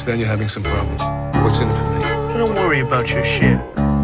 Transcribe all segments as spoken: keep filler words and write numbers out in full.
understand you're having some problems. What's in it for me? Don't worry about your shit.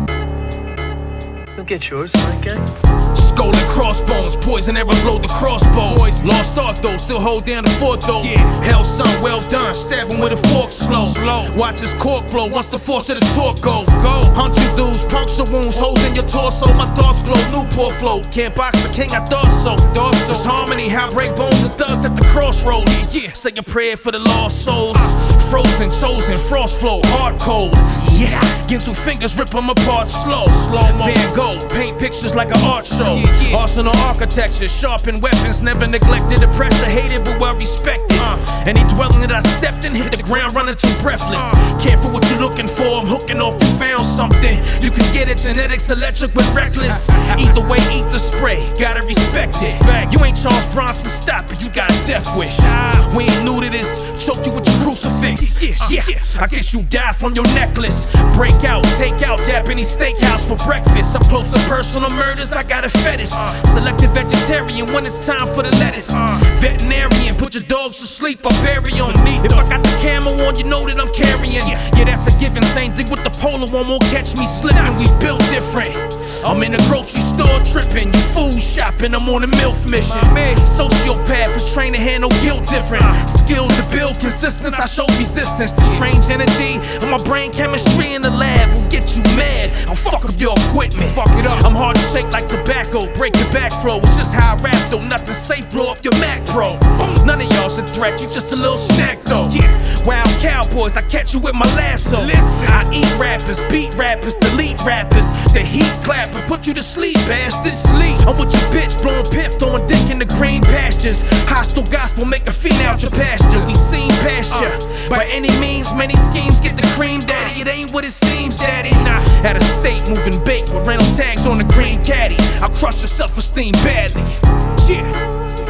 You'll get yours, right, gang? Skull and crossbones, poison arrows load the crossbow. Lost art though, still hold down the fort though. Yeah. Hell son, well done, stab him with a fork slow. Slow. Watch his cork blow once the force of the torque go. Go. Hunt you dudes, puncture wounds, holes in your torso. My thoughts glow, Newport flow. Can't box the king, I thought so. Thought so. There's harmony, how break bones of thugs at the crossroads. Yeah. Say a prayer for the lost souls. Frozen, chosen, frost flow, hard cold. Yeah. Get two fingers, rip them apart slow. Slow mo. Van Gogh, paint pictures like an art show. Yeah, yeah. Arsenal architecture, sharpened weapons, never neglected. The pressure hated, but well respected. Uh, Any dwelling that I stepped in, hit the ground running too breathless. Uh, Careful what you're looking for, I'm hooking off, you found something. You can get it, genetics electric with reckless. Either way, eat the spray, gotta respect it. You ain't Charles Bronson, stop it, you got a death wish. We ain't new to this, choked you with your crucifix. Yeah, I guess you die from your necklace. Break out, take out Japanese steakhouse for breakfast. Up close to personal murders, I got a fetish. Selective vegetarian when it's time for the lettuce. Veterinarian, put your dogs to sleep, I bury them. If I got the camo on, you know that I'm carrying. Yeah, that's a given, same thing with the polo one, won't catch me slipping. We built different. I'm in a grocery store tripping, you food shopping, I'm on a MILF mission. Sociopath is trained to handle guilt different. Skilled to build consistency, I show resistance. The strange energy of my brain chemistry in the lab will get you mad. I'll fuck up your equipment. Fuck it up. I'm hard to shake like tobacco, break your back flow. It's just how I rap though, nothing safe, blow up your Mac Pro. None of y'all's a threat, you just a little snack though. Wild cowboys, I catch you with my lasso. Listen, I eat rappers, beat rappers, delete rappers. The heat clapper, put you to sleep, bastards. Sleep. I'm with your bitch, blowing piff, throwing dick in the green pastures. Hostile gospel, make a fiend out your pasture. We seen pasture. By any means, many schemes get the cream, daddy. It ain't what it seems, daddy. Nah, at a state moving bait with rental tags on the green caddy. I'll crush your self-esteem badly. Yeah.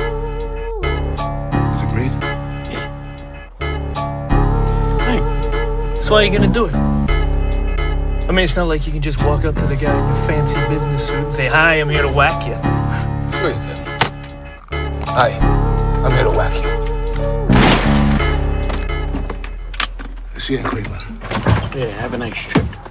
Is it agreed? So how are you gonna do it? I mean, it's not like you can just walk up to the guy in your fancy business suit and say, "Hi, I'm here to whack you." Sure you can. Hi, I'm here to whack you. See you in Cleveland. Yeah, have a nice trip.